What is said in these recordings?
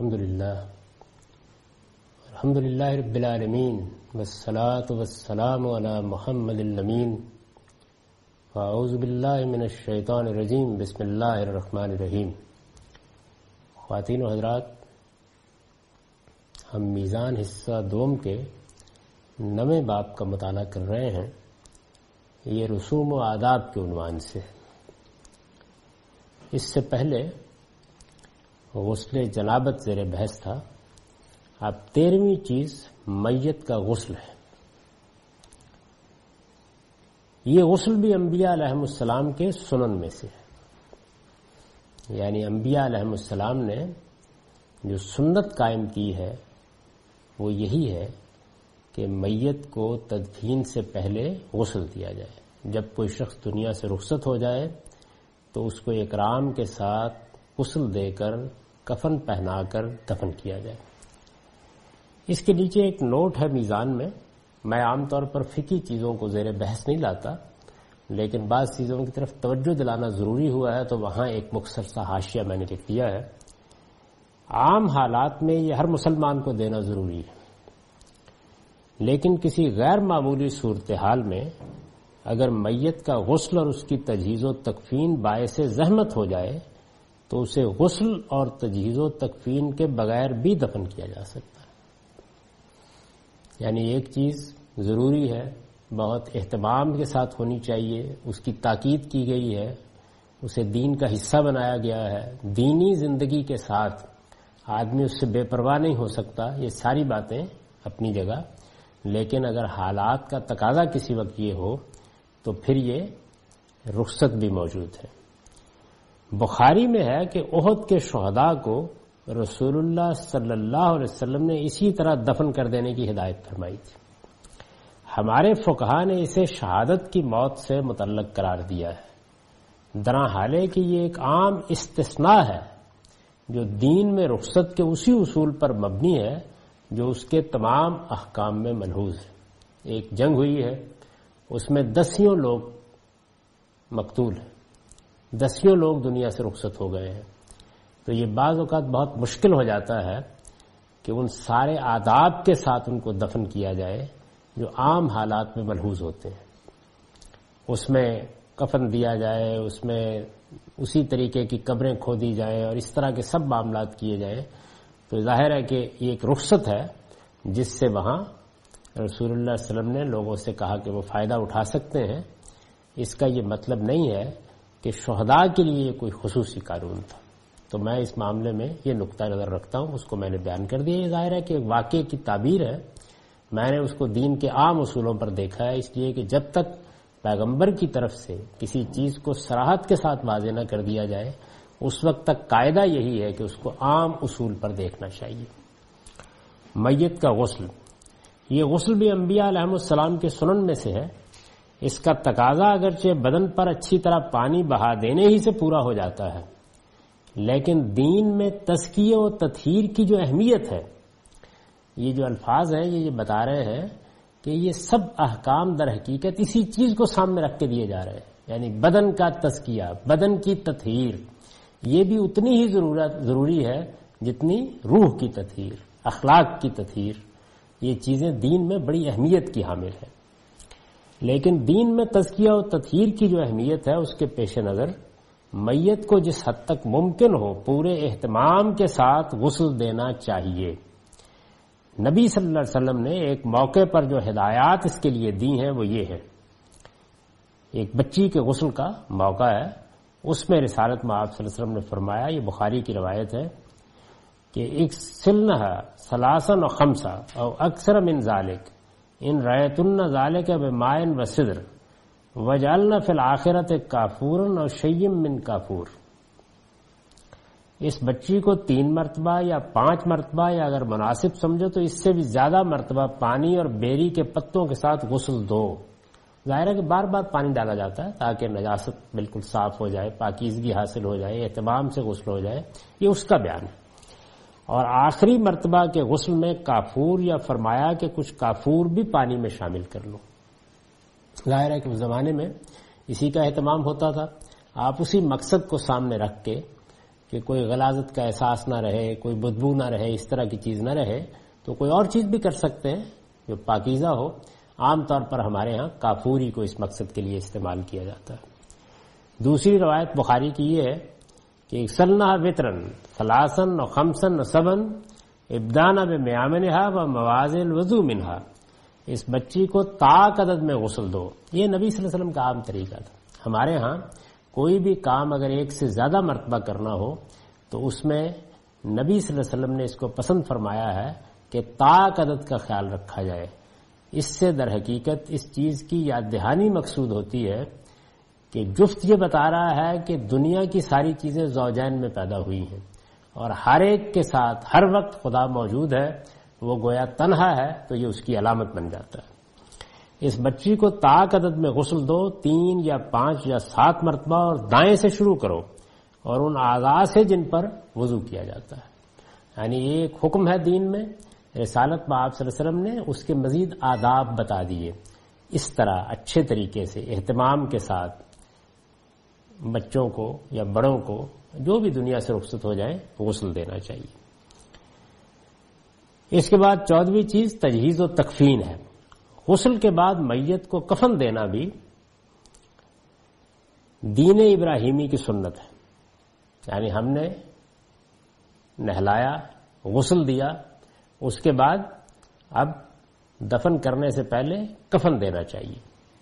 الحمدللہ رب العالمین والصلاة والسلام علی محمد الامین واعوذ باللہ من الشیطان الرجیم بسم اللہ الرحمن الرحیم۔ خواتین و حضرات، ہم میزان حصہ دوم کے 9ویں باب کا مطالعہ کر رہے ہیں، یہ رسوم و آداب کے عنوان سے۔ اس سے پہلے غسل جنابت زیر بحث تھا، اب 13ویں چیز میت کا غسل ہے۔ یہ غسل بھی انبیاء علیہم السلام کے سنن میں سے ہے، یعنی انبیاء علیہم السلام نے جو سنت قائم کی ہے وہ یہی ہے کہ میت کو تدفین سے پہلے غسل دیا جائے۔ جب کوئی شخص دنیا سے رخصت ہو جائے تو اس کو اکرام کے ساتھ غسل دے کر کفن پہنا کر دفن کیا جائے۔ اس کے نیچے ایک نوٹ ہے میزان میں عام طور پر فقہی چیزوں کو زیر بحث نہیں لاتا، لیکن بعض چیزوں کی طرف توجہ دلانا ضروری ہوا ہے تو وہاں ایک مختصر سا حاشیہ میں نے لکھ دیا ہے۔ عام حالات میں یہ ہر مسلمان کو دینا ضروری ہے، لیکن کسی غیر معمولی صورتحال میں اگر میت کا غسل اور اس کی تجہیز و تکفین باعث زحمت ہو جائے تو اسے غسل اور تجہیز و تکفین کے بغیر بھی دفن کیا جا سکتا ہے۔ یعنی ایک چیز ضروری ہے، بہت اہتمام کے ساتھ ہونی چاہیے، اس کی تاکید کی گئی ہے، اسے دین کا حصہ بنایا گیا ہے، دینی زندگی کے ساتھ آدمی اس سے بے پرواہ نہیں ہو سکتا، یہ ساری باتیں اپنی جگہ، لیکن اگر حالات کا تقاضا کسی وقت یہ ہو تو پھر یہ رخصت بھی موجود ہے۔ بخاری میں ہے کہ احد کے شہداء کو رسول اللہ صلی اللہ علیہ وسلم نے اسی طرح دفن کر دینے کی ہدایت فرمائی تھی۔ ہمارے فقہا نے اسے شہادت کی موت سے متعلق قرار دیا ہے، درا حال ہے کہ یہ ایک عام استثناء ہے جو دین میں رخصت کے اسی اصول پر مبنی ہے جو اس کے تمام احکام میں ملحوظ ہے۔ ایک جنگ ہوئی ہے، اس میں 10 لوگ مقتول ہیں، 10 لوگ دنیا سے رخصت ہو گئے ہیں، تو یہ بعض اوقات بہت مشکل ہو جاتا ہے کہ ان سارے آداب کے ساتھ ان کو دفن کیا جائے جو عام حالات میں ملحوظ ہوتے ہیں۔ اس میں کفن دیا جائے، اس میں اسی طریقے کی قبریں کھودی جائیں اور اس طرح کے سب معاملات کیے جائیں، تو ظاہر ہے کہ یہ ایک رخصت ہے جس سے وہاں رسول اللہ صلی اللہ علیہ وسلم نے لوگوں سے کہا کہ وہ فائدہ اٹھا سکتے ہیں۔ اس کا یہ مطلب نہیں ہے کہ شہداء کے لیے یہ کوئی خصوصی قانون تھا۔ تو میں اس معاملے میں یہ نقطہ نظر رکھتا ہوں، اس کو میں نے بیان کر دیا۔ یہ ظاہر ہے کہ ایک واقعے کی تعبیر ہے، میں نے اس کو دین کے عام اصولوں پر دیکھا ہے، اس لیے کہ جب تک پیغمبر کی طرف سے کسی چیز کو صراحت کے ساتھ واضح نہ کر دیا جائے اس وقت تک قاعدہ یہی ہے کہ اس کو عام اصول پر دیکھنا چاہیے۔ میت کا غسل، یہ غسل بھی انبیاء علیہم السلام کے سنن میں سے ہے۔ اس کا تقاضا اگرچہ بدن پر اچھی طرح پانی بہا دینے ہی سے پورا ہو جاتا ہے، لیکن دین میں تزکیہ و تطہیر کی جو اہمیت ہے، یہ جو الفاظ ہیں یہ بتا رہے ہیں کہ یہ سب احکام در حقیقت اسی چیز کو سامنے رکھ کے دیے جا رہے ہیں، یعنی بدن کا تزکیہ، بدن کی تطہیر، یہ بھی اتنی ہی ضروری ہے جتنی روح کی تطہیر، اخلاق کی تطہیر۔ یہ چیزیں دین میں بڑی اہمیت کی حامل ہیں، لیکن دین میں تزکیہ و تطہیر کی جو اہمیت ہے اس کے پیش نظر میت کو جس حد تک ممکن ہو پورے اہتمام کے ساتھ غسل دینا چاہیے۔ نبی صلی اللہ علیہ وسلم نے ایک موقع پر جو ہدایات اس کے لیے دی ہیں وہ یہ ہے۔ ایک بچی کے غسل کا موقع ہے، اس میں رسالت میں آپ صلی اللہ علیہ وسلم نے فرمایا، یہ بخاری کی روایت ہے کہ اغسلنها ثلاثا و خمسا او اکثر من ذلك ان رأيتن ذلك بماء وسدر وجعلنا في الآخرة کافورا اور شیء من کافور۔ اس بچی کو 3 مرتبہ یا 5 مرتبہ یا اگر مناسب سمجھو تو اس سے بھی زیادہ مرتبہ پانی اور بیری کے پتوں کے ساتھ غسل دو۔ ظاہر ہے کہ بار بار پانی ڈالا جاتا ہے تاکہ نجاست بالکل صاف ہو جائے، پاکیزگی حاصل ہو جائے، اہتمام سے غسل ہو جائے، یہ اس کا بیان ہے۔ اور آخری مرتبہ کے غسل میں کافور یا فرمایا کہ کچھ کافور بھی پانی میں شامل کر لو۔ ظاہر ہے کہ اس زمانے میں اسی کا اہتمام ہوتا تھا، آپ اسی مقصد کو سامنے رکھ کے کہ کوئی غلاظت کا احساس نہ رہے، کوئی بدبو نہ رہے، اس طرح کی چیز نہ رہے، تو کوئی اور چیز بھی کر سکتے ہیں جو پاکیزہ ہو. عام طور پر ہمارے ہاں کافوری کو اس مقصد کے لیے استعمال کیا جاتا ہے. دوسری روایت بخاری کی یہ ہے کہ سلنا وطرن ثلاثن و خمسن و سبن ابدانا بمیامنہا و مواز الوضو منہا، اس بچی کو طاق عدد میں غسل دو. یہ نبی صلی اللہ علیہ وسلم کا عام طریقہ تھا. ہمارے ہاں کوئی بھی کام اگر ایک سے زیادہ مرتبہ کرنا ہو تو اس میں نبی صلی اللہ علیہ وسلم نے اس کو پسند فرمایا ہے کہ طاق عدد کا خیال رکھا جائے. اس سے در حقیقت اس چیز کی یاد دہانی مقصود ہوتی ہے کہ جفت یہ بتا رہا ہے کہ دنیا کی ساری چیزیں زوجین میں پیدا ہوئی ہیں اور ہر ایک کے ساتھ ہر وقت خدا موجود ہے، وہ گویا تنہا ہے، تو یہ اس کی علامت بن جاتا ہے. اس بچی کو طاق عدد میں غسل دو، 3 یا 5 یا 7 مرتبہ، اور دائیں سے شروع کرو اور ان اعضاء سے جن پر وضو کیا جاتا ہے. یعنی ایک حکم ہے دین میں، رسالت میں آپ صلی اللہ علیہ وسلم نے اس کے مزید آداب بتا دیے. اس طرح اچھے طریقے سے اہتمام کے ساتھ بچوں کو یا بڑوں کو جو بھی دنیا سے رخصت ہو جائیں غسل دینا چاہیے. اس کے بعد 14ویں چیز تجہیز و تکفین ہے. غسل کے بعد میت کو کفن دینا بھی دین ابراہیمی کی سنت ہے. یعنی ہم نے نہلایا، غسل دیا، اس کے بعد اب دفن کرنے سے پہلے کفن دینا چاہیے.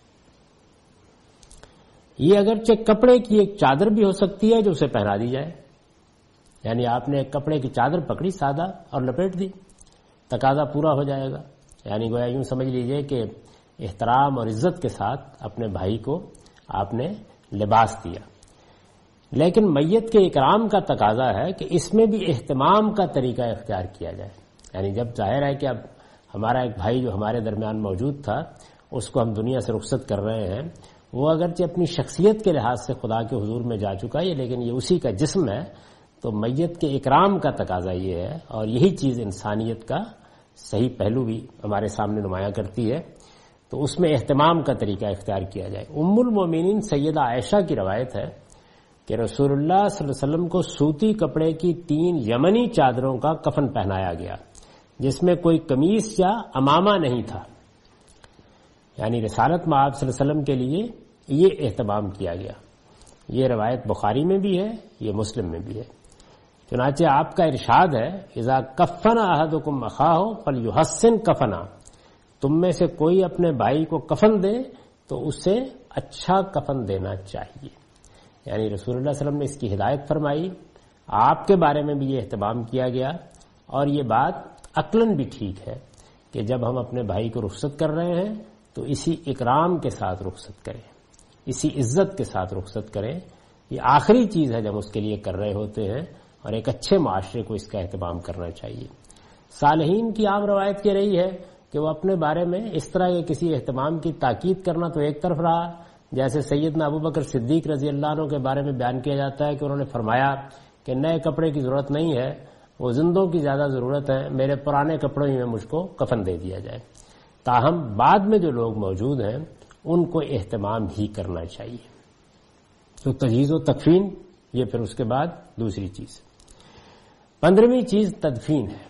یہ اگرچہ کپڑے کی ایک چادر بھی ہو سکتی ہے جو اسے پہنا دی جائے. یعنی آپ نے ایک کپڑے کی چادر پکڑی سادہ اور لپیٹ دی، تقاضا پورا ہو جائے گا. یعنی گویا یوں سمجھ لیجئے کہ احترام اور عزت کے ساتھ اپنے بھائی کو آپ نے لباس دیا. لیکن میت کے اکرام کا تقاضا ہے کہ اس میں بھی اہتمام کا طریقہ اختیار کیا جائے. یعنی جب ظاہر ہے کہ اب ہمارا ایک بھائی جو ہمارے درمیان موجود تھا اس کو ہم دنیا سے رخصت کر رہے ہیں، وہ اگرچہ اپنی شخصیت کے لحاظ سے خدا کے حضور میں جا چکا ہے، لیکن یہ اسی کا جسم ہے، تو میت کے اکرام کا تقاضا یہ ہے. اور یہی چیز انسانیت کا صحیح پہلو بھی ہمارے سامنے نمایاں کرتی ہے. تو اس میں اہتمام کا طریقہ اختیار کیا جائے. ام المومنین سیدہ عائشہ کی روایت ہے کہ رسول اللہ صلی اللہ علیہ وسلم کو سوتی کپڑے کی 3 یمنی چادروں کا کفن پہنایا گیا جس میں کوئی قمیص یا امامہ نہیں تھا. یعنی رسالت میں آپ صلی اللہ علیہ وسلم کے لیے یہ اہتمام کیا گیا. یہ روایت بخاری میں بھی ہے، یہ مسلم میں بھی ہے. چنانچہ آپ کا ارشاد ہے اذا کفن احدکم اخاہ فلیحسن کفنا، تم میں سے کوئی اپنے بھائی کو کفن دے تو اسے اچھا کفن دینا چاہیے. یعنی رسول اللہ صلی اللہ علیہ وسلم نے اس کی ہدایت فرمائی، آپ کے بارے میں بھی یہ اہتمام کیا گیا. اور یہ بات عقلاً بھی ٹھیک ہے کہ جب ہم اپنے بھائی کو رخصت کر رہے ہیں تو اسی اکرام کے ساتھ رخصت کریں، اسی عزت کے ساتھ رخصت کریں. یہ آخری چیز ہے جب اس کے لیے کر رہے ہوتے ہیں، اور ایک اچھے معاشرے کو اس کا اہتمام کرنا چاہیے. صالحین کی عام روایت یہ رہی ہے کہ وہ اپنے بارے میں اس طرح کے کسی اہتمام کی تاکید کرنا تو ایک طرف رہا، جیسے سیدنا ابوبکر صدیق رضی اللہ عنہ کے بارے میں بیان کیا جاتا ہے کہ انہوں نے فرمایا کہ نئے کپڑے کی ضرورت نہیں ہے، وہ زندوں کی زیادہ ضرورت ہے، میرے پرانے کپڑوں ہی میں مجھ کو کفن دے دیا جائے. تاہم بعد میں جو لوگ موجود ہیں ان کو اہتمام ہی کرنا چاہیے. تو تجہیز و تکفین، یہ پھر اس کے بعد دوسری چیز. 15ویں چیز تدفین ہے.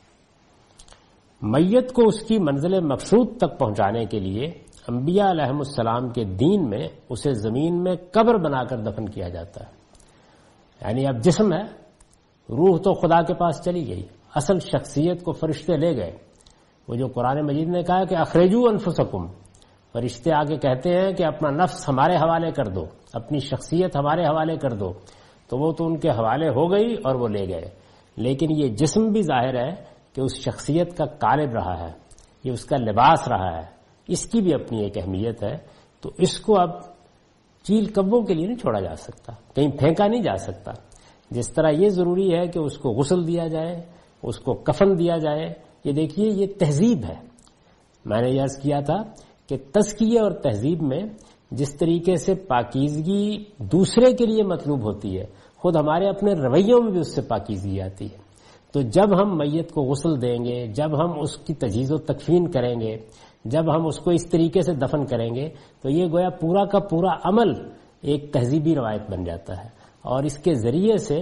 میت کو اس کی منزل مقصود تک پہنچانے کے لیے انبیاء علیہم السلام کے دین میں اسے زمین میں قبر بنا کر دفن کیا جاتا ہے. یعنی اب جسم ہے، روح تو خدا کے پاس چلی گئی، اصل شخصیت کو فرشتے لے گئے. وہ جو قرآن مجید نے کہا کہ اخرجوا انفسکم، فرشتے آگے کہتے ہیں کہ اپنا نفس ہمارے حوالے کر دو، اپنی شخصیت ہمارے حوالے کر دو، تو وہ تو ان کے حوالے ہو گئی اور وہ لے گئے. لیکن یہ جسم بھی ظاہر ہے کہ اس شخصیت کا قالب رہا ہے، یہ اس کا لباس رہا ہے، اس کی بھی اپنی ایک اہمیت ہے. تو اس کو اب چیل کبوں کے لیے نہیں چھوڑا جا سکتا، کہیں پھینکا نہیں جا سکتا. جس طرح یہ ضروری ہے کہ اس کو غسل دیا جائے، اس کو کفن دیا جائے. یہ دیکھیے یہ تہذیب ہے. میں نے عرض کیا تھا کہ تزکیہ اور تہذیب میں جس طریقے سے پاکیزگی دوسرے کے لیے مطلوب ہوتی ہے، خود ہمارے اپنے رویوں میں بھی اس سے پاکیزگی آتی ہے. تو جب ہم میت کو غسل دیں گے، جب ہم اس کی تجہیز و تکفین کریں گے، جب ہم اس کو اس طریقے سے دفن کریں گے، تو یہ گویا پورا کا پورا عمل ایک تہذیبی روایت بن جاتا ہے. اور اس کے ذریعے سے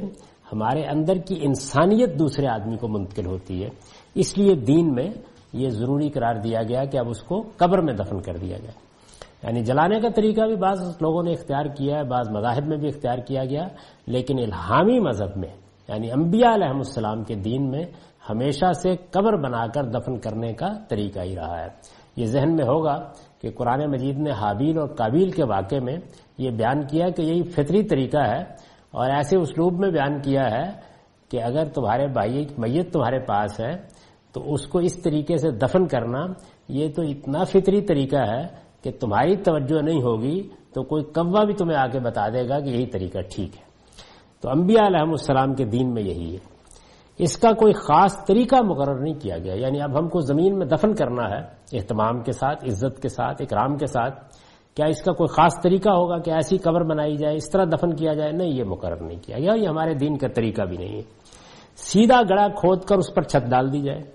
ہمارے اندر کی انسانیت دوسرے آدمی کو منتقل ہوتی ہے. اس لیے دین میں یہ ضروری قرار دیا گیا کہ اب اس کو قبر میں دفن کر دیا جائے. یعنی جلانے کا طریقہ بھی بعض لوگوں نے اختیار کیا ہے, بعض مذاہب میں بھی اختیار کیا گیا, لیکن الہامی مذہب میں یعنی انبیاء علیہ السلام کے دین میں ہمیشہ سے قبر بنا کر دفن کرنے کا طریقہ ہی رہا ہے. یہ ذہن میں ہوگا کہ قرآن مجید نے حابیل اور قابیل کے واقعے میں یہ بیان کیا کہ یہی فطری طریقہ ہے, اور ایسے اسلوب میں بیان کیا ہے کہ اگر تمہارے بھائی میت تمہارے پاس ہے تو اس کو اس طریقے سے دفن کرنا یہ تو اتنا فطری طریقہ ہے کہ تمہاری توجہ نہیں ہوگی تو کوئی کوا بھی تمہیں آ کے بتا دے گا کہ یہی طریقہ ٹھیک ہے. تو انبیاء علیہ السلام کے دین میں یہی ہے. اس کا کوئی خاص طریقہ مقرر نہیں کیا گیا. یعنی اب ہم کو زمین میں دفن کرنا ہے اہتمام کے ساتھ, عزت کے ساتھ, اکرام کے ساتھ, کیا اس کا کوئی خاص طریقہ ہوگا کہ ایسی قبر بنائی جائے, اس طرح دفن کیا جائے؟ نہیں, یہ مقرر نہیں کیا گیا. یہ ہمارے دین کا طریقہ بھی نہیں ہے. سیدھا گڑھا کھود کر اس پر چھت ڈال دی جائے,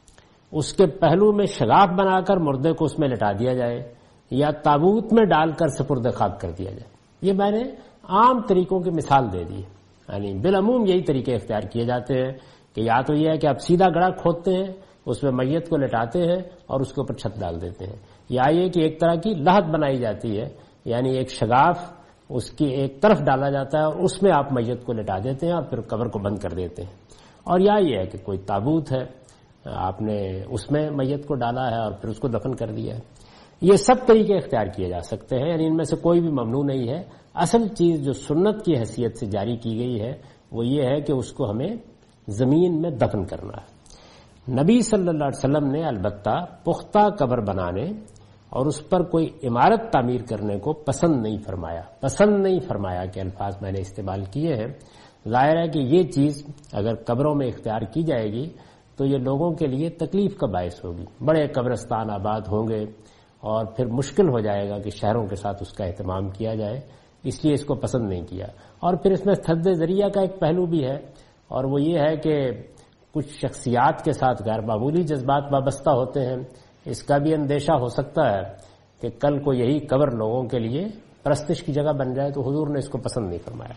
اس کے پہلو میں شگاف بنا کر مردے کو اس میں لٹا دیا جائے, یا تابوت میں ڈال کر سپرد خاک کر دیا جائے. یہ میں نے عام طریقوں کی مثال دے دی. یعنی بالعموم یہی طریقے اختیار کیے جاتے ہیں کہ یا تو یہ ہے کہ آپ سیدھا گڑھا کھودتے ہیں, اس میں میت کو لٹاتے ہیں اور اس کے اوپر چھت ڈال دیتے ہیں, یا یہ کہ ایک طرح کی لحد بنائی جاتی ہے, یعنی ایک شگاف اس کی ایک طرف ڈالا جاتا ہے اور اس میں آپ میت کو لٹا دیتے ہیں اور پھر قبر کو بند کر دیتے ہیں. اور یا یہ ہے کہ کوئی تابوت ہے, آپ نے اس میں میت کو ڈالا ہے اور پھر اس کو دفن کر دیا ہے. یہ سب طریقے اختیار کیے جا سکتے ہیں, یعنی ان میں سے کوئی بھی ممنوع نہیں ہے. اصل چیز جو سنت کی حیثیت سے جاری کی گئی ہے وہ یہ ہے کہ اس کو ہمیں زمین میں دفن کرنا ہے. نبی صلی اللہ علیہ وسلم نے البتہ پختہ قبر بنانے اور اس پر کوئی عمارت تعمیر کرنے کو پسند نہیں فرمایا. پسند نہیں فرمایا کہ الفاظ میں نے استعمال کیے ہیں. ظاہر ہے کہ یہ چیز اگر قبروں میں اختیار کی جائے گی تو یہ لوگوں کے لیے تکلیف کا باعث ہوگی. بڑے قبرستان آباد ہوں گے اور پھر مشکل ہو جائے گا کہ شہروں کے ساتھ اس کا اہتمام کیا جائے, اس لیے اس کو پسند نہیں کیا. اور پھر اس میں سد ذریعہ کا ایک پہلو بھی ہے, اور وہ یہ ہے کہ کچھ شخصیات کے ساتھ غیر معمولی جذبات وابستہ ہوتے ہیں. اس کا بھی اندیشہ ہو سکتا ہے کہ کل کو یہی قبر لوگوں کے لیے پرستش کی جگہ بن جائے, تو حضور نے اس کو پسند نہیں فرمایا.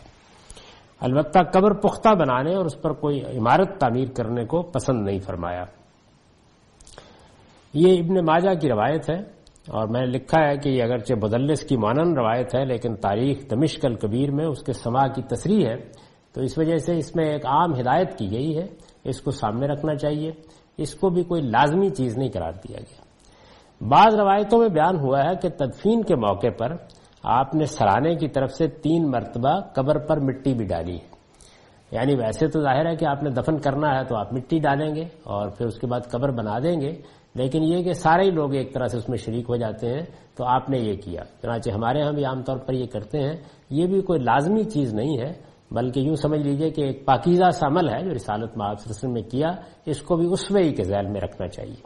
البتہ قبر پختہ بنانے اور اس پر کوئی عمارت تعمیر کرنے کو پسند نہیں فرمایا. یہ ابن ماجہ کی روایت ہے, اور میں نے لکھا ہے کہ یہ اگرچہ مدلس کی مانند روایت ہے لیکن تاریخ دمشق الکبیر میں اس کے سماع کی تصریح ہے, تو اس وجہ سے اس میں ایک عام ہدایت کی گئی ہے, اس کو سامنے رکھنا چاہیے. اس کو بھی کوئی لازمی چیز نہیں قرار دیا گیا. بعض روایتوں میں بیان ہوا ہے کہ تدفین کے موقع پر آپ نے سرانے کی طرف سے 3 مرتبہ قبر پر مٹی بھی ڈالی ہے. یعنی ویسے تو ظاہر ہے کہ آپ نے دفن کرنا ہے تو آپ مٹی ڈالیں گے اور پھر اس کے بعد قبر بنا دیں گے, لیکن یہ کہ سارے ہی لوگ ایک طرح سے اس میں شریک ہو جاتے ہیں, تو آپ نے یہ کیا. چنانچہ ہمارے ہاں بھی عام طور پر یہ کرتے ہیں. یہ بھی کوئی لازمی چیز نہیں ہے, بلکہ یوں سمجھ لیجئے کہ ایک پاکیزہ سا عمل ہے جو رسالت مآب صلی اللہ علیہ وسلم نے کیا, اس کو بھی اسوے ہی کے ذیل میں رکھنا چاہیے.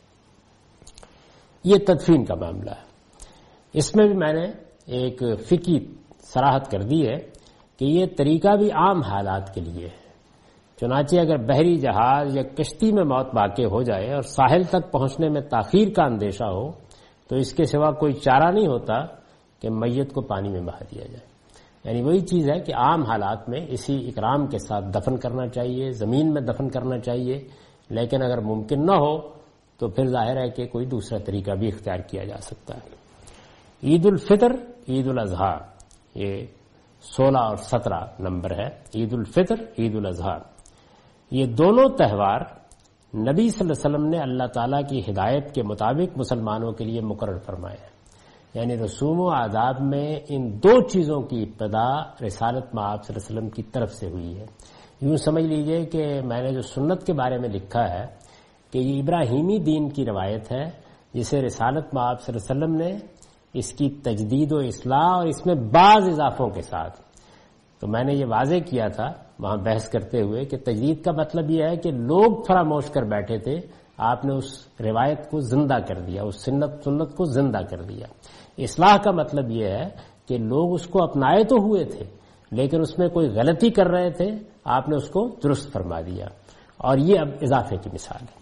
یہ تدفین کا معاملہ ہے. اس میں بھی میں نے ایک فقہی صراحت کر دی ہے کہ یہ طریقہ بھی عام حالات کے لیے ہے. چنانچہ اگر بحری جہاز یا کشتی میں موت واقع ہو جائے اور ساحل تک پہنچنے میں تاخیر کا اندیشہ ہو تو اس کے سوا کوئی چارہ نہیں ہوتا کہ میت کو پانی میں بہا دیا جائے. یعنی وہی چیز ہے کہ عام حالات میں اسی اکرام کے ساتھ دفن کرنا چاہیے, زمین میں دفن کرنا چاہیے. لیکن اگر ممکن نہ ہو تو پھر ظاہر ہے کہ کوئی دوسرا طریقہ بھی اختیار کیا جا سکتا ہے. عید الفطر, عید الاضحیٰ, یہ 16 اور 17 نمبر ہے. عید الفطر, عید الاضحیٰ, یہ دونوں تہوار نبی صلی اللہ علیہ وسلم نے اللہ تعالیٰ کی ہدایت کے مطابق مسلمانوں کے لیے مقرر فرمائے ہیں. یعنی رسوم و آداب میں ان 2 چیزوں کی ابتدا رسالت مآب صلی اللہ علیہ وسلم کی طرف سے ہوئی ہے. یوں سمجھ لیجئے کہ میں نے جو سنت کے بارے میں لکھا ہے کہ یہ ابراہیمی دین کی روایت ہے جسے رسالت مآب صلی اللہ علیہ وسلم نے اس کی تجدید و اصلاح اور اس میں بعض اضافوں کے ساتھ, تو میں نے یہ واضح کیا تھا وہاں بحث کرتے ہوئے کہ تجدید کا مطلب یہ ہے کہ لوگ فراموش کر بیٹھے تھے, آپ نے اس روایت کو زندہ کر دیا, اس سنت کو زندہ کر دیا. اصلاح کا مطلب یہ ہے کہ لوگ اس کو اپنائے تو ہوئے تھے لیکن اس میں کوئی غلطی کر رہے تھے, آپ نے اس کو درست فرما دیا. اور یہ اب اضافے کی مثال ہے.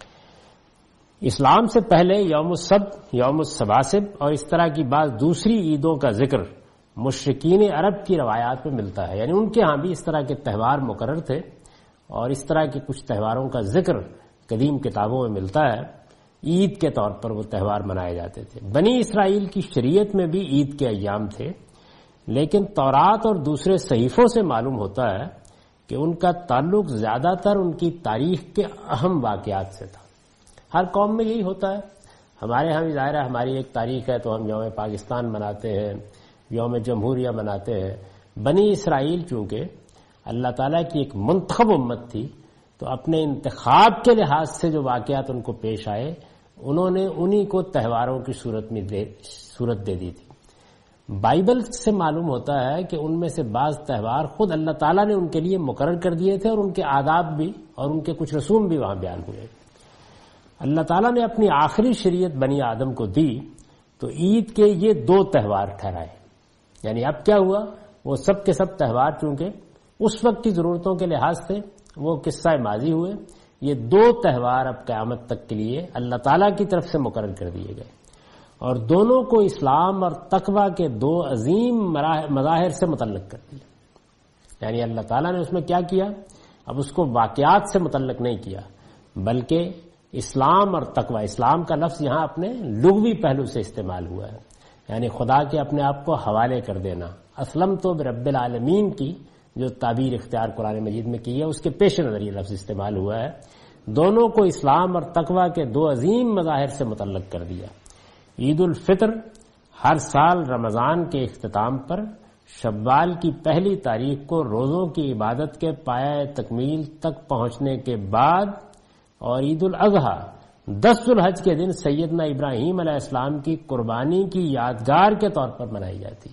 اسلام سے پہلے یوم السبت, یوم السباسب اور اس طرح کی بعض دوسری عیدوں کا ذکر مشرکین عرب کی روایات میں ملتا ہے، یعنی ان کے ہاں بھی اس طرح کے تہوار مقرر تھے اور اس طرح کے کچھ تہواروں کا ذکر قدیم کتابوں میں ملتا ہے۔ عید کے طور پر وہ تہوار منائے جاتے تھے۔ بنی اسرائیل کی شریعت میں بھی عید کے ایام تھے، لیکن تورات اور دوسرے صحیفوں سے معلوم ہوتا ہے کہ ان کا تعلق زیادہ تر ان کی تاریخ کے اہم واقعات سے تھا۔ ہر قوم میں یہی ہوتا ہے، ہمارے ہاں بھی ظاہر ہے ہماری ایک تاریخ ہے تو ہم یوم پاکستان مناتے ہیں، یوم جمہوریہ مناتے ہیں۔ بنی اسرائیل چونکہ اللہ تعالیٰ کی ایک منتخب امت تھی تو اپنے انتخاب کے لحاظ سے جو واقعات ان کو پیش آئے انہوں نے انہی کو تہواروں کی صورت دے دی تھی۔ بائبل سے معلوم ہوتا ہے کہ ان میں سے بعض تہوار خود اللہ تعالیٰ نے ان کے لیے مقرر کر دیے تھے اور ان کے آداب بھی اور ان کے کچھ رسوم بھی وہاں بیان ہوئے۔ اللہ تعالیٰ نے اپنی آخری شریعت بنی آدم کو دی تو عید کے یہ 2 تہوار ٹھہرائے، یعنی اب کیا ہوا، وہ سب کے سب تہوار چونکہ اس وقت کی ضرورتوں کے لحاظ سے وہ قصہ ماضی ہوئے، یہ 2 تہوار اب قیامت تک کے لیے اللہ تعالیٰ کی طرف سے مقرر کر دیے گئے، اور دونوں کو اسلام اور تقوی کے 2 عظیم مظاہر سے متعلق کر دیا۔ یعنی اللہ تعالیٰ نے اس میں کیا کیا، اب اس کو واقعات سے متعلق نہیں کیا بلکہ اسلام اور تقوی، اسلام کا لفظ یہاں اپنے لغوی پہلو سے استعمال ہوا ہے، یعنی خدا کے اپنے آپ کو حوالے کر دینا۔ اسلم تو برب العالمین کی جو تعبیر اختیار قرآن مجید میں کی ہے اس کے پیش نظر یہ لفظ استعمال ہوا ہے۔ دونوں کو اسلام اور تقوی کے 2 عظیم مظاہر سے متعلق کر دیا۔ عید الفطر ہر سال رمضان کے اختتام پر شوال کی پہلی تاریخ کو روزوں کی عبادت کے پایہ تکمیل تک پہنچنے کے بعد، اور عید الاضحیٰ 10 ذوالحج کے دن سیدنا ابراہیم علیہ السلام کی قربانی کی یادگار کے طور پر منائی جاتی۔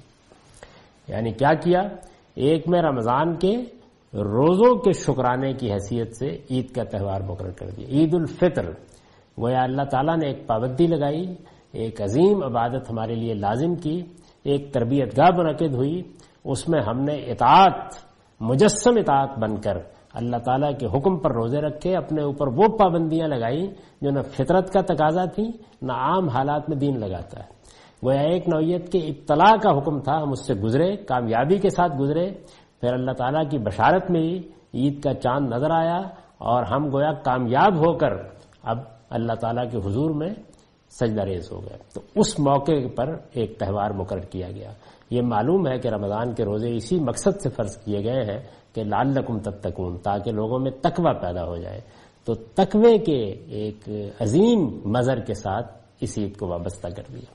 یعنی کیا کیا، ایک میں رمضان کے روزوں کے شکرانے کی حیثیت سے عید کا تہوار مقرر کر دیا۔ عید الفطر گویا اللہ تعالیٰ نے ایک پابندی لگائی، ایک عظیم عبادت ہمارے لیے لازم کی، ایک تربیت گاہ منعقد ہوئی، اس میں ہم نے اطاعت، مجسم اطاعت بن کر اللہ تعالیٰ کے حکم پر روزے رکھے، اپنے اوپر وہ پابندیاں لگائیں جو نہ فطرت کا تقاضا تھی نہ عام حالات میں دین لگاتا ہے۔ گویا ایک نوعیت کے ابتلاء کا حکم تھا، ہم اس سے گزرے، کامیابی کے ساتھ گزرے، پھر اللہ تعالیٰ کی بشارت میں ہی عید کا چاند نظر آیا اور ہم گویا کامیاب ہو کر اب اللہ تعالیٰ کے حضور میں سجدہ ریز ہو گئے۔ تو اس موقع پر ایک تہوار مقرر کیا گیا۔ یہ معلوم ہے کہ رمضان کے روزے اسی مقصد سے فرض کیے گئے ہیں کہ لعلکم تتقون، تاکہ لوگوں میں تقوی پیدا ہو جائے۔ تو تقوی کے ایک عظیم مظہر کے ساتھ اس عید کو وابستہ کر دیا۔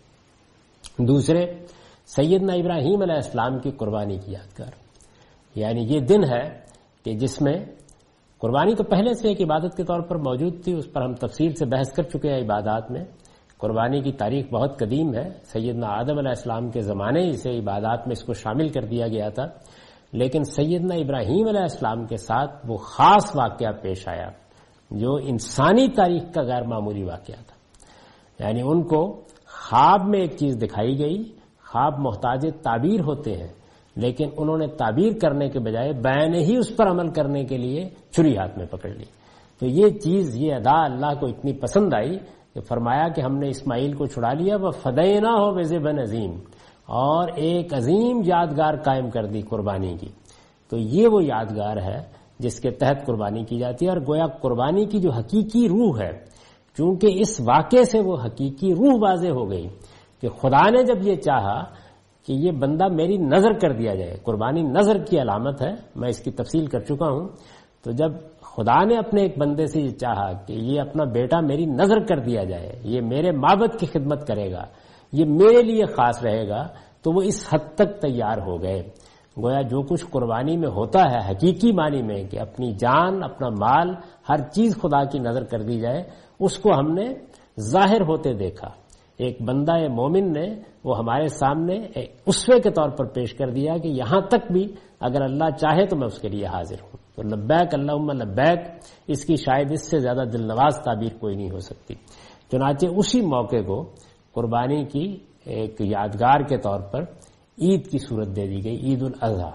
دوسرے، سیدنا ابراہیم علیہ السلام کی قربانی کی یادگار، یعنی یہ دن ہے کہ جس میں قربانی تو پہلے سے ایک عبادت کے طور پر موجود تھی، اس پر ہم تفصیل سے بحث کر چکے ہیں عبادات میں۔ قربانی کی تاریخ بہت قدیم ہے، سیدنا آدم علیہ السلام کے زمانے ہی سے عبادات میں اس کو شامل کر دیا گیا تھا، لیکن سیدنا ابراہیم علیہ السلام کے ساتھ وہ خاص واقعہ پیش آیا جو انسانی تاریخ کا غیر معمولی واقعہ تھا۔ یعنی ان کو خواب میں ایک چیز دکھائی گئی، خواب محتاج تعبیر ہوتے ہیں، لیکن انہوں نے تعبیر کرنے کے بجائے بیان ہی اس پر عمل کرنے کے لیے چھری ہاتھ میں پکڑ لی۔ تو یہ چیز، یہ ادا اللہ کو اتنی پسند آئی کہ فرمایا کہ ہم نے اسماعیل کو چھڑا لیا، وَفَدَيْنَاهُ بِذِبْحٍ عَظِيمٍ، اور ایک عظیم یادگار قائم کر دی قربانی کی۔ تو یہ وہ یادگار ہے جس کے تحت قربانی کی جاتی ہے، اور گویا قربانی کی جو حقیقی روح ہے، چونکہ اس واقعے سے وہ حقیقی روح واضح ہو گئی کہ خدا نے جب یہ چاہا کہ یہ بندہ میری نظر کر دیا جائے، قربانی نظر کی علامت ہے، میں اس کی تفصیل کر چکا ہوں، تو جب خدا نے اپنے ایک بندے سے یہ چاہا کہ یہ اپنا بیٹا میری نظر کر دیا جائے، یہ میرے معبد کی خدمت کرے گا، یہ میرے لیے خاص رہے گا، تو وہ اس حد تک تیار ہو گئے۔ گویا جو کچھ قربانی میں ہوتا ہے حقیقی معنی میں کہ اپنی جان، اپنا مال، ہر چیز خدا کی نظر کر دی جائے، اس کو ہم نے ظاہر ہوتے دیکھا۔ ایک بندہ مومن نے وہ ہمارے سامنے اسوے کے طور پر پیش کر دیا کہ یہاں تک بھی اگر اللہ چاہے تو میں اس کے لیے حاضر ہوں۔ تو لبیک اللہم لبیک، اس کی شاید اس سے زیادہ دل نواز تعبیر کوئی نہیں ہو سکتی۔ چنانچہ اسی موقع کو قربانی کی ایک یادگار کے طور پر عید کی صورت دے دی گئی، عید الاضحیٰ۔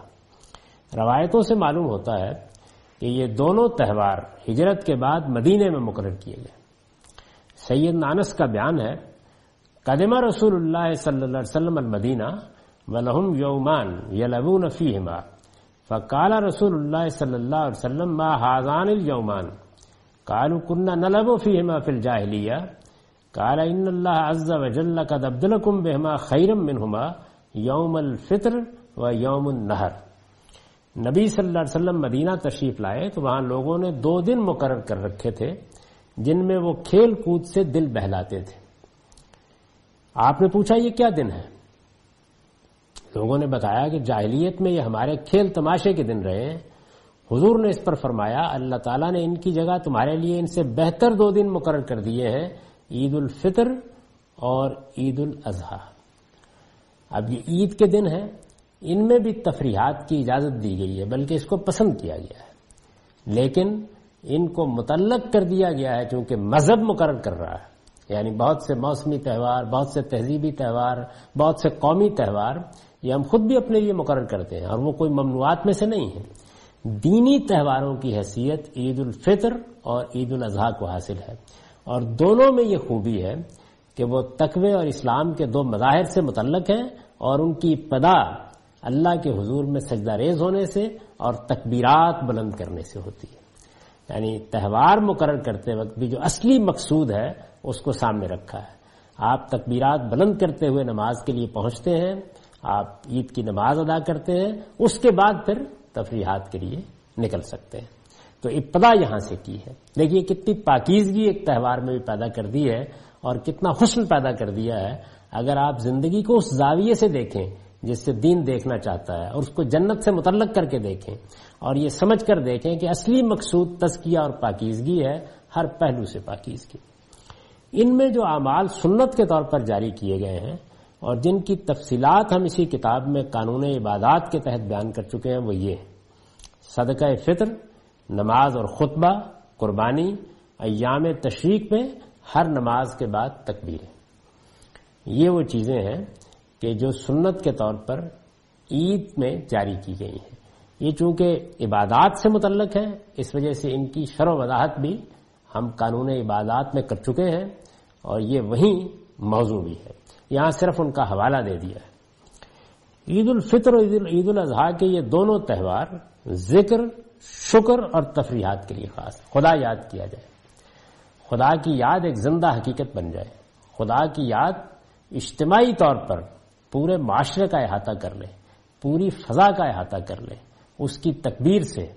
روایتوں سے معلوم ہوتا ہے کہ یہ دونوں تہوار ہجرت کے بعد مدینے میں مقرر کیے گئے۔ سیدنا انس کا بیان ہے، قدم رسول اللہ صلی اللہ علیہ وسلم المدینہ وَلَهُمْ يَوْمَانِ يَلَعَبُونَ فِيهِمَا فَقَالَ رسول اللہ صلی اللہ علیہ وسلم ما هَذَانِ الْيَوْمَانِ قالوا كنا نلعب فيهما في الجاهلية قال إن الله عز وجل قد أبدلكم بهما خيرا منهما يوم الفطر ويوم النحر. نبی صلی اللہ علیہ وسلم مدینہ تشریف لائے تو وہاں لوگوں نے 2 دن مقرر کر رکھے تھے جن میں وہ کھیل کود سے دل بہلاتے تھے. آپ نے پوچھا یہ کیا دن ہے؟ لوگوں نے بتایا کہ جاہلیت میں یہ ہمارے کھیل تماشے کے دن رہے ہیں. حضور نے اس پر فرمایا اللہ تعالیٰ نے ان کی جگہ تمہارے لیے ان سے بہتر 2 دن مقرر کر دیے ہیں، عید الفطر اور عید الاضحیٰ. اب یہ عید کے دن ہیں، ان میں بھی تفریحات کی اجازت دی گئی ہے، بلکہ اس کو پسند کیا گیا ہے، لیکن ان کو متعلق کر دیا گیا ہے چونکہ مذہب مقرر کر رہا ہے. یعنی بہت سے موسمی تہوار، بہت سے تہذیبی تہوار، بہت سے قومی تہوار یہ ہم خود بھی اپنے لیے مقرر کرتے ہیں اور وہ کوئی ممنوعات میں سے نہیں ہیں. دینی تہواروں کی حیثیت عید الفطر اور عید الاضحیٰ کو حاصل ہے، اور دونوں میں یہ خوبی ہے کہ وہ تقوی اور اسلام کے 2 مظاہر سے متعلق ہیں اور ان کی ابتدا اللہ کے حضور میں سجدہ ریز ہونے سے اور تکبیرات بلند کرنے سے ہوتی ہے. یعنی تہوار مقرر کرتے وقت بھی جو اصلی مقصود ہے اس کو سامنے رکھا ہے. آپ تکبیرات بلند کرتے ہوئے نماز کے لیے پہنچتے ہیں، آپ عید کی نماز ادا کرتے ہیں، اس کے بعد پھر تفریحات کے لیے نکل سکتے ہیں. تو ابتدا یہاں سے کی ہے. دیکھیے کتنی پاکیزگی ایک تہوار میں بھی پیدا کر دی ہے اور کتنا حسن پیدا کر دیا ہے. اگر آپ زندگی کو اس زاویے سے دیکھیں جس سے دین دیکھنا چاہتا ہے اور اس کو جنت سے متعلق کر کے دیکھیں اور یہ سمجھ کر دیکھیں کہ اصلی مقصود تزکیہ اور پاکیزگی ہے، ہر پہلو سے پاکیزگی. ان میں جو اعمال سنت کے طور پر جاری کیے گئے ہیں اور جن کی تفصیلات ہم اسی کتاب میں قانون عبادات کے تحت بیان کر چکے ہیں وہ یہ ہے: صدقہ فطر، نماز اور خطبہ، قربانی، ایام تشریق میں ہر نماز کے بعد تکبیریں. یہ وہ چیزیں ہیں کہ جو سنت کے طور پر عید میں جاری کی گئی ہیں. یہ چونکہ عبادات سے متعلق ہیں اس وجہ سے ان کی شرح و وضاحت بھی ہم قانون عبادات میں کر چکے ہیں اور یہ وہیں موضوع بھی ہے، یہاں صرف ان کا حوالہ دے دیا ہے. عید الفطر اور عید الاضحیٰ کے یہ دونوں تہوار ذکر، شکر اور تفریحات کے لیے خاص. خدا یاد کیا جائے، خدا کی یاد ایک زندہ حقیقت بن جائے، خدا کی یاد اجتماعی طور پر پورے معاشرے کا احاطہ کر لے، پوری فضا کا احاطہ کر لے. اس کی تکبیر سے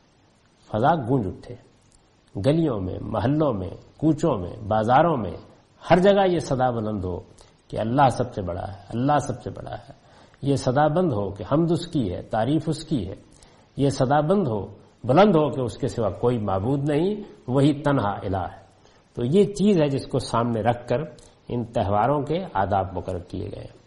فضا گونج اٹھے، گلیوں میں، محلوں میں، کوچوں میں، بازاروں میں، ہر جگہ یہ صدا بلند ہو کہ اللہ سب سے بڑا ہے، اللہ سب سے بڑا ہے. یہ صدا بند ہو کہ حمد اس کی ہے، تعریف اس کی ہے. یہ صدا بند ہو، بلند ہو کہ اس کے سوا کوئی معبود نہیں، وہی تنہا الہ ہے. تو یہ چیز ہے جس کو سامنے رکھ کر ان تہواروں کے آداب مقرر کیے گئے ہیں.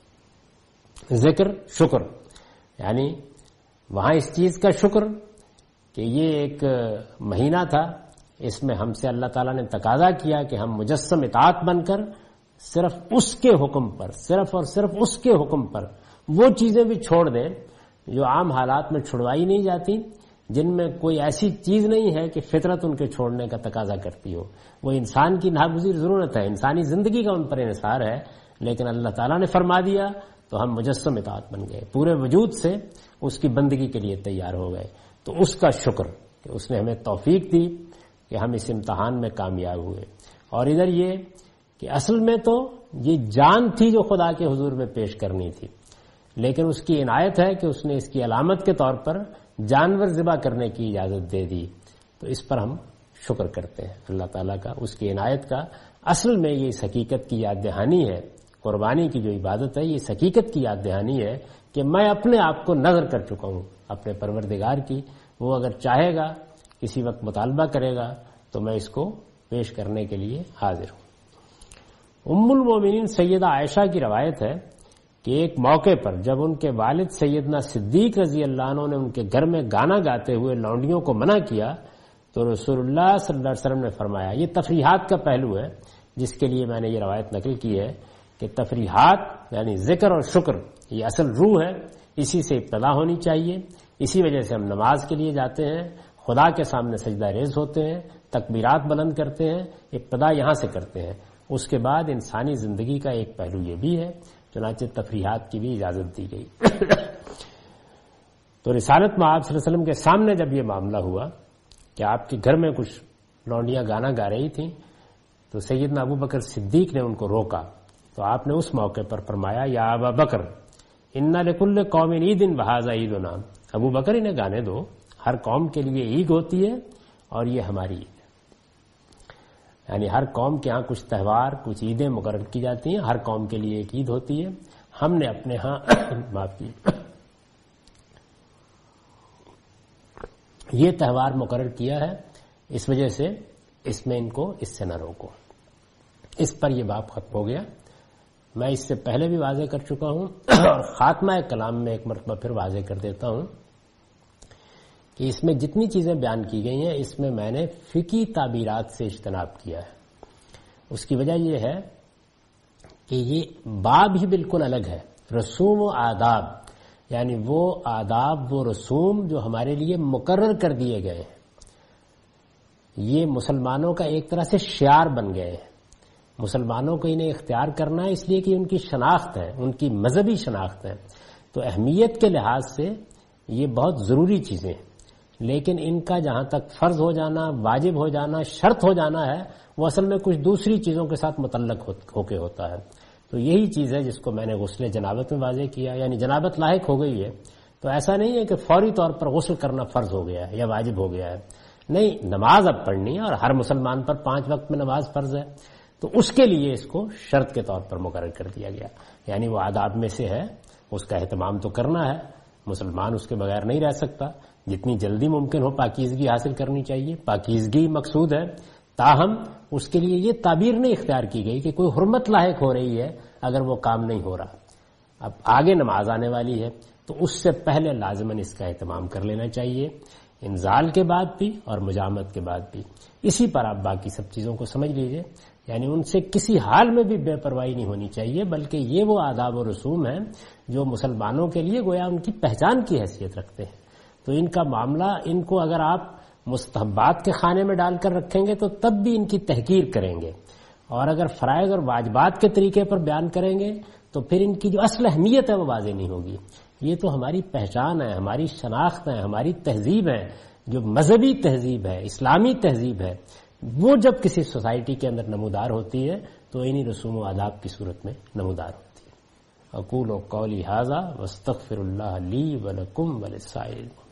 ذکر، شکر، یعنی وہاں اس چیز کا شکر کہ یہ ایک مہینہ تھا، اس میں ہم سے اللہ تعالیٰ نے تقاضا کیا کہ ہم مجسم اطاعت بن کر صرف اس کے حکم پر، صرف اور صرف اس کے حکم پر وہ چیزیں بھی چھوڑ دیں جو عام حالات میں چھڑوائی نہیں جاتی، جن میں کوئی ایسی چیز نہیں ہے کہ فطرت ان کے چھوڑنے کا تقاضا کرتی ہو. وہ انسان کی ناگزیر ضرورت ہے، انسانی زندگی کا ان پر انحصار ہے، لیکن اللہ تعالیٰ نے فرما دیا تو ہم مجسم اطاعت بن گئے، پورے وجود سے اس کی بندگی کے لیے تیار ہو گئے. تو اس کا شکر کہ اس نے ہمیں توفیق دی کہ ہم اس امتحان میں کامیاب ہوئے. اور ادھر یہ کہ اصل میں تو یہ جان تھی جو خدا کے حضور میں پیش کرنی تھی، لیکن اس کی عنایت ہے کہ اس نے اس کی علامت کے طور پر جانور ذبح کرنے کی اجازت دے دی. تو اس پر ہم شکر کرتے ہیں اللہ تعالیٰ کا، اس کی عنایت کا. اصل میں یہ اس حقیقت کی یاد دہانی ہے، قربانی کی جو عبادت ہے یہ اس حقیقت کی یاد دہانی ہے کہ میں اپنے آپ کو نظر کر چکا ہوں اپنے پروردگار کی. وہ اگر چاہے گا کسی وقت مطالبہ کرے گا تو میں اس کو پیش کرنے کے لیے حاضر ہوں. ام المومنین سیدہ عائشہ کی روایت ہے کہ ایک موقع پر جب ان کے والد سیدنا صدیق رضی اللہ عنہ نے ان کے گھر میں گانا گاتے ہوئے لونڈیوں کو منع کیا تو رسول اللہ صلی اللہ علیہ وسلم نے فرمایا، یہ تفریحات کا پہلو ہے جس کے لیے میں نے یہ روایت نقل کی ہے کہ تفریحات یعنی ذکر اور شکر یہ اصل روح ہے، اسی سے ابتدا ہونی چاہیے. اسی وجہ سے ہم نماز کے لیے جاتے ہیں، خدا کے سامنے سجدہ ریز ہوتے ہیں، تکبیرات بلند کرتے ہیں، ابتدا یہاں سے کرتے ہیں. اس کے بعد انسانی زندگی کا ایک پہلو یہ بھی ہے چنانچہ تفریحات کی بھی اجازت دی گئی۔ تو رسالت میں آپ صلی اللہ علیہ وسلم کے سامنے جب یہ معاملہ ہوا کہ آپ کے گھر میں کچھ لونڈیاں گانا گا رہی تھیں تو سیدنا ابو بکر صدیق نے ان کو روکا، تو آپ نے اس موقع پر فرمایا یا ابا بکر انا لکل قوم عید وہذا عیدنا، ابو بکر انہیں گانے دو، ہر قوم کے لیے عید ہوتی ہے اور یہ ہماری عید ہے۔ یعنی ہر قوم کے ہاں کچھ تہوار، کچھ عیدیں مقرر کی جاتی ہیں، ہر قوم کے لیے ایک عید ہوتی ہے، ہم نے اپنے ہاں معاف کی یہ تہوار مقرر کیا ہے، اس وجہ سے اس میں ان کو اس سے نہ روکو۔ اس پر یہ باب ختم ہو گیا۔ میں اس سے پہلے بھی واضح کر چکا ہوں اور خاتمہ کلام میں ایک مرتبہ پھر واضح کر دیتا ہوں کہ اس میں جتنی چیزیں بیان کی گئی ہیں اس میں میں نے فقہی تعبیرات سے اجتناب کیا ہے۔ اس کی وجہ یہ ہے کہ یہ باب ہی بالکل الگ ہے، رسوم و آداب، یعنی وہ آداب وہ رسوم جو ہمارے لیے مقرر کر دیے گئے ہیں، یہ مسلمانوں کا ایک طرح سے شعار بن گئے ہیں۔ مسلمانوں کو انہیں اختیار کرنا ہے اس لیے کہ ان کی شناخت ہے، ان کی مذہبی شناخت ہے، تو اہمیت کے لحاظ سے یہ بہت ضروری چیزیں ہیں، لیکن ان کا جہاں تک فرض ہو جانا، واجب ہو جانا، شرط ہو جانا ہے، وہ اصل میں کچھ دوسری چیزوں کے ساتھ متعلق ہو کے ہوتا ہے۔ تو یہی چیز ہے جس کو میں نے غسل جنابت میں واضح کیا، یعنی جنابت لاحق ہو گئی ہے تو ایسا نہیں ہے کہ فوری طور پر غسل کرنا فرض ہو گیا ہے یا واجب ہو گیا ہے، نہیں، نماز اب پڑھنی ہے اور ہر مسلمان پر 5 وقت میں نماز فرض ہے، تو اس کے لیے اس کو شرط کے طور پر مقرر کر دیا گیا، یعنی وہ آداب میں سے ہے، اس کا اہتمام تو کرنا ہے، مسلمان اس کے بغیر نہیں رہ سکتا، جتنی جلدی ممکن ہو پاکیزگی حاصل کرنی چاہیے، پاکیزگی مقصود ہے، تاہم اس کے لیے یہ تعبیر نہیں اختیار کی گئی کہ کوئی حرمت لاحق ہو رہی ہے اگر وہ کام نہیں ہو رہا۔ اب آگے نماز آنے والی ہے تو اس سے پہلے لازماً اس کا اہتمام کر لینا چاہیے، انزال کے بعد بھی اور مجامت کے بعد بھی۔ اسی پر آپ باقی سب چیزوں کو سمجھ لیجئے، یعنی ان سے کسی حال میں بھی بے پرواہی نہیں ہونی چاہیے، بلکہ یہ وہ آداب و رسوم ہیں جو مسلمانوں کے لیے گویا ان کی پہچان کی حیثیت رکھتے ہیں۔ تو ان کا معاملہ، ان کو اگر آپ مستحبات کے خانے میں ڈال کر رکھیں گے تو تب بھی ان کی تحقیر کریں گے، اور اگر فرائض اور واجبات کے طریقے پر بیان کریں گے تو پھر ان کی جو اصل اہمیت ہے وہ واضح نہیں ہوگی۔ یہ تو ہماری پہچان ہے، ہماری شناخت ہے، ہماری تہذیب ہے، جو مذہبی تہذیب ہے، اسلامی تہذیب ہے، وہ جب کسی سوسائٹی کے اندر نمودار ہوتی ہے تو انہی رسوم و آداب کی صورت میں نمودار ہوتی ہے۔ اقول قولی ھذا واستغفر اللہ لی ولکم وللسائرین۔